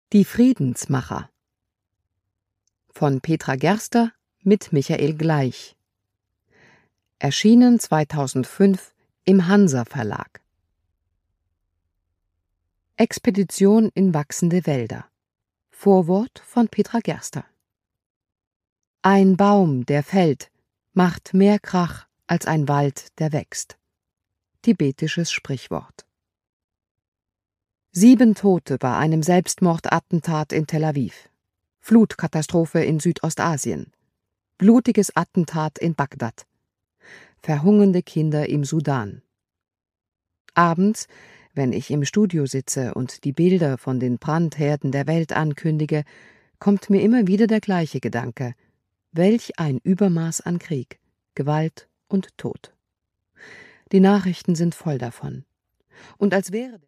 Die Friedensmacher von Petra Gerster mit Michael Gleich. Erschienen 2005 im Hansa Verlag. Expedition in wachsende Wälder. Vorwort von Petra Gerster. Ein Baum, der fällt, macht mehr Krach als ein Wald, der wächst. Tibetisches Sprichwort. 7 Tote bei einem Selbstmordattentat in Tel Aviv. Flutkatastrophe in Südostasien. Blutiges Attentat in Bagdad. Verhungernde Kinder im Sudan. Abends, wenn ich im Studio sitze und die Bilder von den Brandherden der Welt ankündige, kommt mir immer wieder der gleiche Gedanke. Welch ein Übermaß an Krieg, Gewalt und Tod. Die Nachrichten sind voll davon. Und als wäre